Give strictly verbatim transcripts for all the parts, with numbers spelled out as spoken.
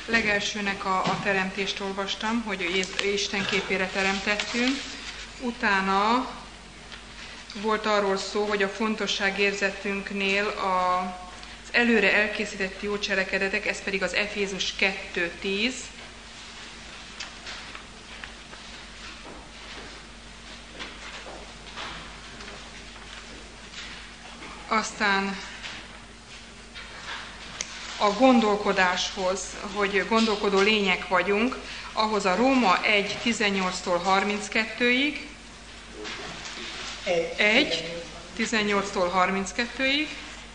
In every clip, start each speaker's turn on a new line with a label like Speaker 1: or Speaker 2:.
Speaker 1: Legelsőnek a, a teremtést olvastam, hogy Isten képére teremtettünk. Utána volt arról szó, hogy a fontosságérzetünknél a, az előre elkészített jó cselekedetek, ez pedig az Efézus kettő tíz. Aztán a gondolkodáshoz, hogy gondolkodó lények vagyunk, ahhoz a Róma egy tizennyolctól harminckettőig, egy tizennyolctól harminckettőig,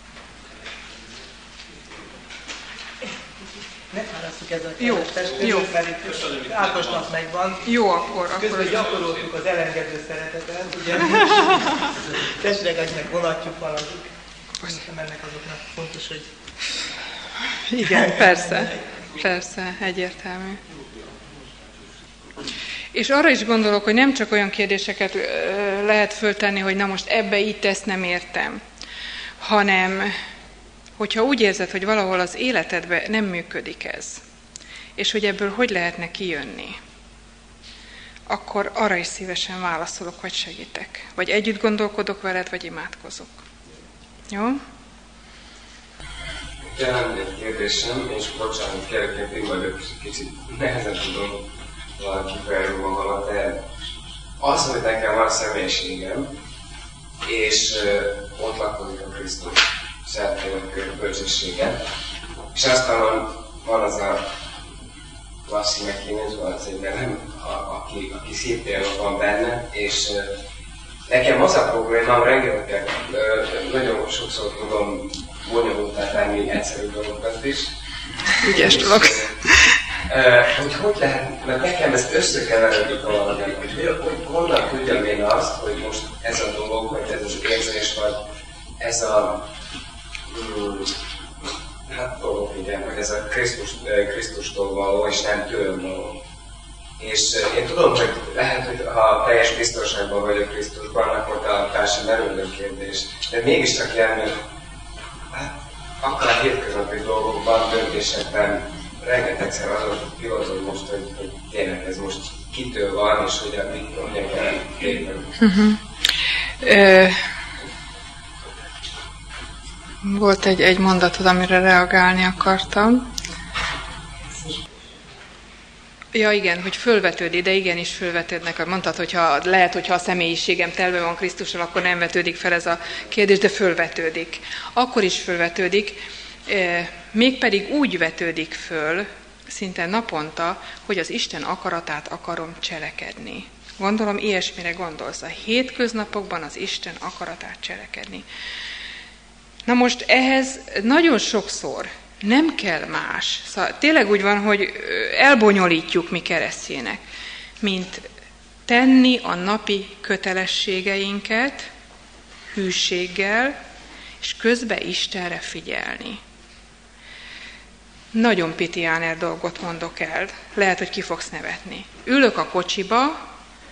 Speaker 2: ne fárasztuk ezzel a
Speaker 1: jó, jó.
Speaker 2: mert itt Ákosnak megvan.
Speaker 1: Jó, akkor...
Speaker 2: Közben
Speaker 1: akkor
Speaker 2: gyakoroltuk az elengedő szeretetet, ugye? Testvéreknek vonatjuk valamit. Szerintem ennek azoknak fontos, hogy...
Speaker 1: Igen, persze, persze, egyértelmű. És arra is gondolok, hogy nem csak olyan kérdéseket lehet föltenni, hogy na most ebbe itt ezt nem értem, hanem hogyha úgy érzed, hogy valahol az életedben nem működik ez, és hogy ebből hogy lehetne kijönni, akkor arra is szívesen válaszolok, vagy segítek. Vagy együtt gondolkodok veled, vagy imádkozok. Jó?
Speaker 3: Jelen egy kérdésem, és bocsánat, kérek, én vagyok, kicsit nehezen tudom valaki felrúgni magamat, de az, hogy nekem van személyiségem, és uh, ott lakodik a Krisztus szeretnének bölcsessége, és aztán van, van az a Lasszi McKinnon, van az egy nevem, a, aki, aki szintén van benne, és uh, nekem az a problémám, rengeteg, uh, nagyon sokszor tudom bonyolultá tenni egyszerű dolgokat is.
Speaker 1: Ügyes dolog.
Speaker 3: Hogy hogy lehet, mert nekem ezt összekeveredik valamivel, hogy honnan tudjam én azt, hogy most ez a dolog, vagy ez az érzés, vagy ez a hmm, hát dolog, igen, vagy ez a Krisztus, Krisztustól való, és nem tőlem való. És én tudom, hogy lehet, hogy ha teljes biztonságban vagyok Krisztusban, akkor a társadalmi merülő kérdés. De mégiscsak járni, hát akár hétköznapi dolgokban, döntésekben rengetegszer azon pillanatban most, hogy, hogy tényleg ez most kitől van, és hogy mit mondják el tényleg.
Speaker 1: Uh-huh. Ö, volt egy, egy mondatod, amire reagálni akartam. Ja igen, hogy fölvetődik, de igenis fölvetődnek. Mondtad, hogyha lehet, hogyha a személyiségem telve van Krisztussal, akkor nem vetődik fel ez a kérdés, de fölvetődik. Akkor is fölvetődik, mégpedig úgy vetődik föl, szinte naponta, hogy az Isten akaratát akarom cselekedni. Gondolom, ilyesmire gondolsz. A hétköznapokban az Isten akaratát cselekedni. Na most ehhez nagyon sokszor nem kell más. Szóval tényleg úgy van, hogy elbonyolítjuk mi keresztjének, mint tenni a napi kötelességeinket hűséggel, és közben Istenre figyelni. Nagyon pitiáner dolgot mondok el, lehet, hogy ki fogsz nevetni. Ülök a kocsiba,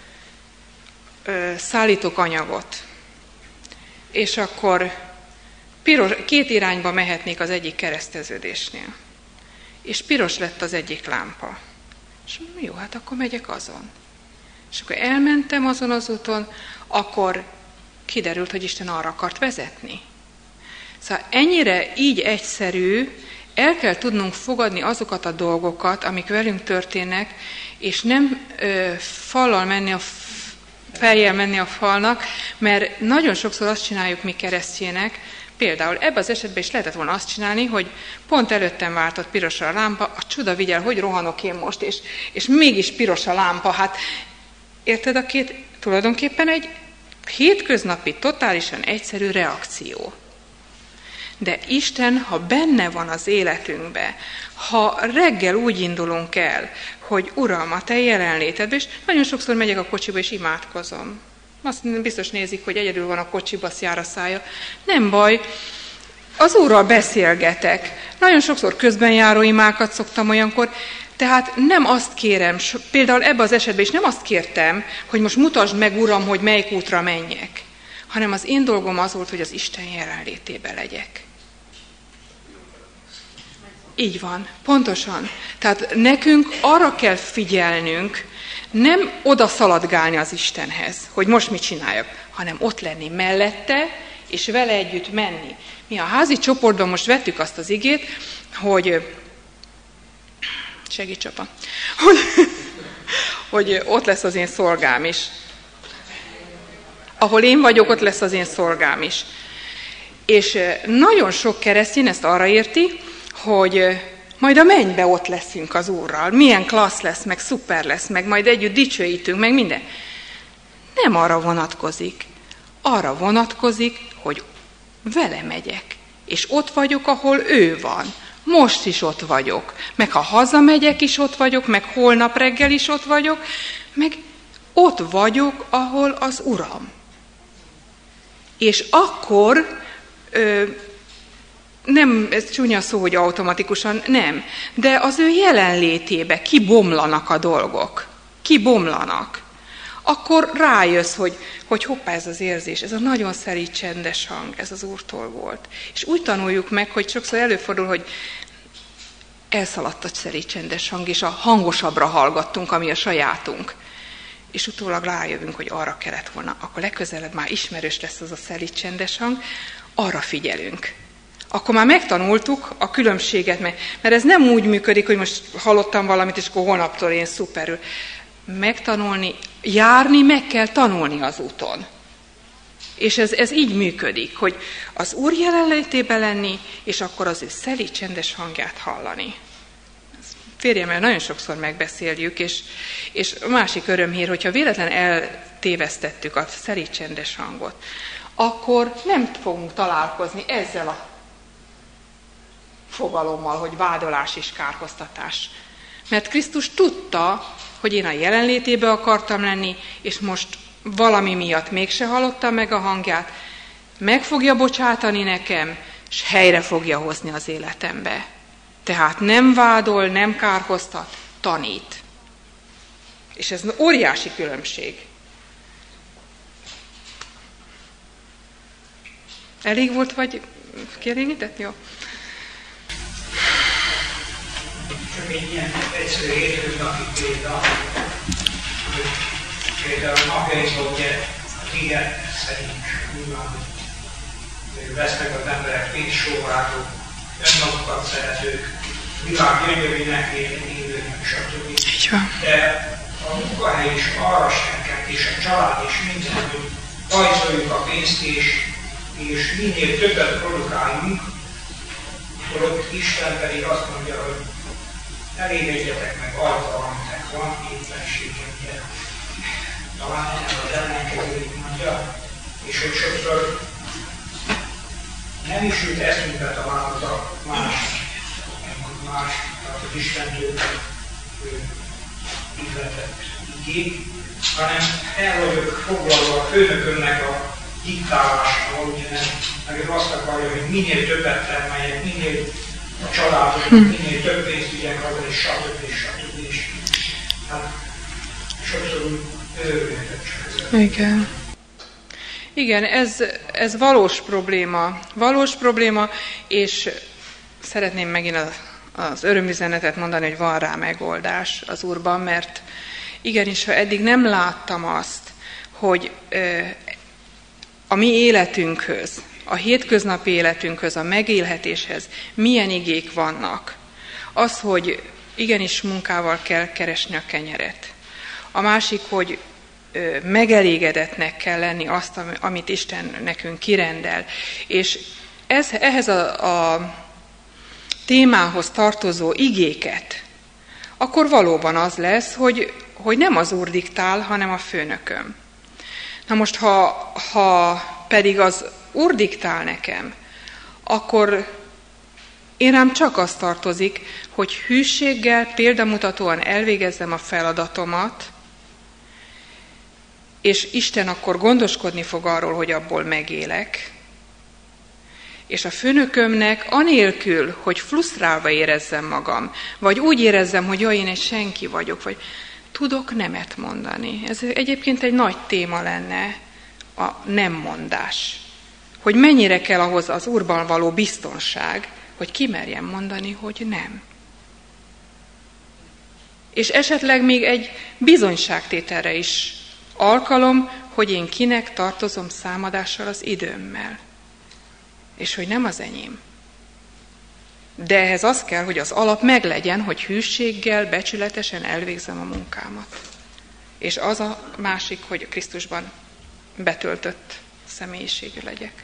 Speaker 1: szállítok anyagot, és akkor piros, két irányba mehetnék az egyik kereszteződésnél. És piros lett az egyik lámpa. És jó, hát akkor megyek azon. És akkor elmentem azon az úton, akkor kiderült, hogy Isten arra akart vezetni. Szóval ennyire így egyszerű, el kell tudnunk fogadni azokat a dolgokat, amik velünk történnek, és nem ö, fallal menni a fejjel menni a falnak, mert nagyon sokszor azt csináljuk mi keresztjének, például ebben az esetben is lehetett volna azt csinálni, hogy pont előttem váltott pirosra a lámpa, a csuda vigyel, hogy rohanok én most, és, és mégis piros a lámpa. Hát érted, a két tulajdonképpen egy hétköznapi, totálisan egyszerű reakció. De Isten, ha benne van az életünkbe, ha reggel úgy indulunk el, hogy Uram, a Te jelenlétedben, és nagyon sokszor megyek a kocsiba és imádkozom. Azt biztos nézik, hogy egyedül van a kocsiba, szjár a szája. Nem baj, az Úrral beszélgetek. Nagyon sokszor közben járó imákat szoktam olyankor, tehát nem azt kérem, például ebben az esetben is nem azt kértem, hogy most mutasd meg, Uram, hogy melyik útra menjek, hanem az én dolgom az volt, hogy az Isten jelenlétében legyek. Így van, pontosan. Tehát nekünk arra kell figyelnünk, nem oda szaladgálni az Istenhez, hogy most mit csináljak, hanem ott lenni mellette, és vele együtt menni. Mi a házi csoportban most vettük azt az igét, hogy segíts apa, hogy, hogy ott lesz az én szolgám is. Ahol én vagyok, ott lesz az én szolgám is. És nagyon sok keresztény ezt arra érti, hogy majd a mennybe ott leszünk az Úrral. Milyen klassz lesz, meg szuper lesz, meg majd együtt dicsőítünk, meg minden. Nem arra vonatkozik. Arra vonatkozik, hogy vele megyek. És ott vagyok, ahol ő van. Most is ott vagyok. Meg ha hazamegyek is ott vagyok, meg holnap reggel is ott vagyok, meg ott vagyok, ahol az Uram. És akkor... Ö, nem, ez csúnya szó, hogy automatikusan, nem. De az ő jelenlétébe kibomlanak a dolgok. Kibomlanak. Akkor rájössz, hogy, hogy hoppá, ez az érzés, ez a nagyon szerint csendes hang, ez az Úrtól volt. És úgy tanuljuk meg, hogy sokszor előfordul, hogy elszaladt a szerint csendes hang, és a hangosabbra hallgattunk, ami a sajátunk. És utólag rájövünk, hogy arra kellett volna. Akkor legközelebb már ismerős lesz az a szerint csendes hang, arra figyelünk. Akkor már megtanultuk a különbséget, mert ez nem úgy működik, hogy most hallottam valamit, és akkor holnaptól én szuperül. Megtanulni, járni, meg kell tanulni az úton. És ez, ez így működik, hogy az Úr jelenlétében lenni, és akkor az ő szelíd, csendes hangját hallani. Férjemmel nagyon sokszor megbeszéljük, és, és másik örömhír, hogyha véletlen eltévesztettük a szelíd, csendes hangot, akkor nem fogunk találkozni ezzel a fogalommal, hogy vádolás és kárhoztatás. Mert Krisztus tudta, hogy én a jelenlétébe akartam lenni, és most valami miatt mégse hallottam meg a hangját, meg fogja bocsátani nekem, és helyre fogja hozni az életembe. Tehát nem vádol, nem kárhoztat, tanít. És ez óriási különbség. Elég volt, vagy kielégített? Jó.
Speaker 4: Csak egy ilyen egyszerű hétköznapi példa, hogy például napjainkban ugye a híre szerint úgy van, hogy vesznek az emberek pénzsóvárok, önmagukat szeretők, világ gyönyörűnek élőnek, stb. De a munkahely is arra serkent, és a család is minden, hogy rajzoljuk a pénzt, és, és minél többet produkáljunk, holott Isten pedig azt mondja, hogy elégedjetek meg azzal, aminek van, éppenséggel. Talán ez az ellenkezőjét mondja, és hogy sokszor nem is jut eszünkbe talán az a más, más, tehát az Istentől illetett igény, hanem el vagyok foglalva a főnökömnek a diktálásával, ugye nem, meg ő azt akarja, hogy minél többet termeljek, minél a családot, minél több pénzt vigyek haza, és stb. és stb. És hát sokszor úgy őrülhetett csak.
Speaker 1: Igen. Igen, ez, ez valós probléma. Valós probléma, és szeretném megint az, az örömüzenetet mondani, hogy van rá megoldás az Úrban, mert igenis, ha eddig nem láttam azt, hogy a mi életünkhöz, a hétköznapi életünkhöz, a megélhetéshez milyen igék vannak. Az, hogy igenis munkával kell keresni a kenyeret. A másik, hogy megelégedetnek kell lenni azt, amit Isten nekünk kirendel. És ez, ehhez a, a témához tartozó igéket, akkor valóban az lesz, hogy, hogy nem az Úr diktál, hanem a főnököm. Na most, ha, ha pedig az Úr diktál nekem, akkor én rám csak az tartozik, hogy hűséggel, példamutatóan elvégezzem a feladatomat, és Isten akkor gondoskodni fog arról, hogy abból megélek, és a főnökömnek anélkül, hogy frusztrálva érezzem magam, vagy úgy érezzem, hogy jaj, én egy senki vagyok, vagy tudok nemet mondani. Ez egyébként egy nagy téma lenne, a nem mondás. Hogy mennyire kell ahhoz az Úrban való biztonság, hogy kimerjem mondani, hogy nem. És esetleg még egy bizonyságtételre is alkalom, hogy én kinek tartozom számadással az időmmel. És hogy nem az enyém. De ehhez az kell, hogy az alap meglegyen, hogy hűséggel, becsületesen elvégzem a munkámat. És az a másik, hogy Krisztusban betöltött személyiségű legyek.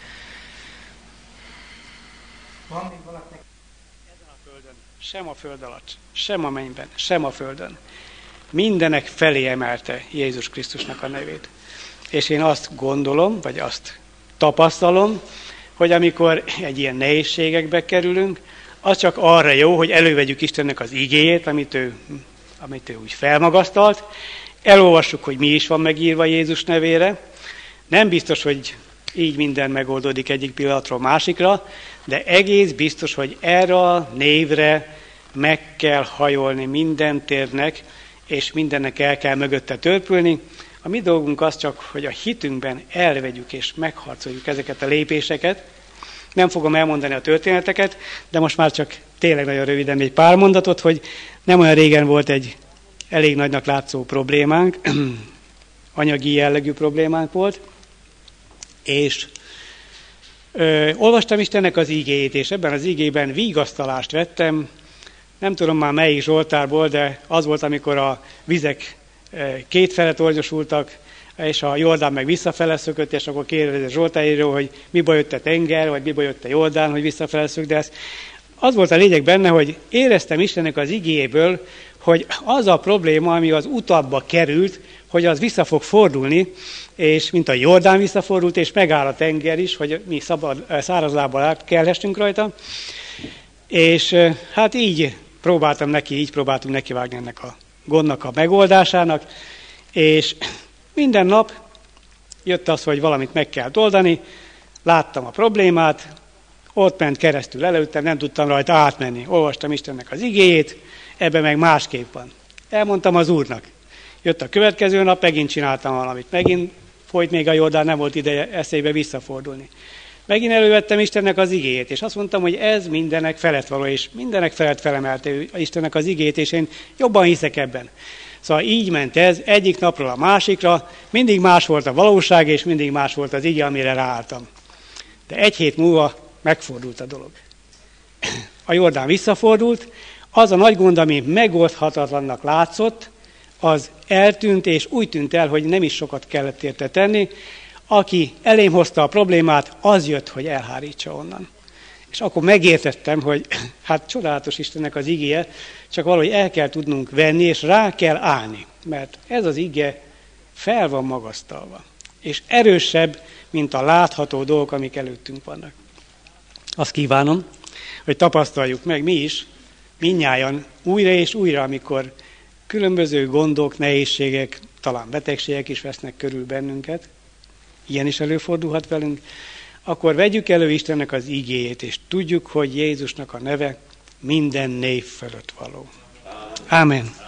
Speaker 2: Van még valakinek?
Speaker 5: Ezen a földön, sem a föld alatt, sem a mennyben, sem a földön. Mindenek felé emelte Jézus Krisztusnak a nevét. És én azt gondolom, vagy azt tapasztalom, hogy amikor egy ilyen nehézségekbe kerülünk, az csak arra jó, hogy elővegyük Istennek az igéjét, amit ő, amit ő úgy felmagasztalt, elolvassuk, hogy mi is van megírva Jézus nevére. Nem biztos, hogy így minden megoldódik egyik pillanatról másikra, de egész biztos, hogy erre a névre meg kell hajolni minden térnek, és mindennek el kell mögötte törpülni. A mi dolgunk az csak, hogy a hitünkben elvegyük és megharcoljuk ezeket a lépéseket. Nem fogom elmondani a történeteket, de most már csak tényleg nagyon röviden egy pár mondatot, hogy nem olyan régen volt egy elég nagynak látszó problémánk, anyagi jellegű problémánk volt, és ö, olvastam Istennek az igéjét, és ebben az igében vigasztalást vettem, nem tudom már melyik Zsoltárból, de az volt, amikor a vizek kétfele tornyosultak, és a Jordán meg visszafele szökött, és akkor kérdezi a Zsoltárról, hogy mibe jött a tenger, vagy mibe jött a Jordán, hogy visszafele szök, de ez, az volt a lényeg benne, hogy éreztem Istennek az igéjéből, hogy az a probléma, ami az utakba került, hogy az vissza fog fordulni, és mint a Jordán visszafordult, és megáll a tenger is, hogy mi szabad, száraz lábbal át kellhessünk rajta. És hát így próbáltam neki, így próbáltunk nekivágni ennek a gondnak a megoldásának, és minden nap jött az, hogy valamit meg kell oldani, láttam a problémát, ott ment keresztül előttem, nem tudtam rajta átmenni. Olvastam Istennek az igéjét, ebben meg másképp van. Elmondtam az Úrnak. Jött a következő nap, megint csináltam valamit. Megint folyt még a Jordán, nem volt ideje eszébe visszafordulni. Megint elővettem Istennek az igéjét, és azt mondtam, hogy ez mindenek felett való, és mindenek felett felemelte Istennek az igéjét, és én jobban hiszek ebben. Szóval így ment ez, egyik napról a másikra, mindig más volt a valóság, és mindig más volt az ige, amire ráálltam. De egy hét múlva megfordult a dolog. A Jordán visszafordult, az a nagy gond, ami megoldhatatlannak látszott, az eltűnt, és úgy tűnt el, hogy nem is sokat kellett érte tenni. Aki elém hozta a problémát, az jött, hogy elhárítsa onnan. És akkor megértettem, hogy hát csodálatos Istennek az igéje, csak valahogy el kell tudnunk venni, és rá kell állni. Mert ez az ige fel van magasztalva. És erősebb, mint a látható dolgok, amik előttünk vannak. Azt kívánom, hogy tapasztaljuk meg mi is, mindnyájan újra és újra, amikor különböző gondok, nehézségek, talán betegségek is vesznek körül bennünket, ilyen is előfordulhat velünk, akkor vegyük elő Istennek az igéjét, és tudjuk, hogy Jézusnak a neve minden név fölött való. Ámen.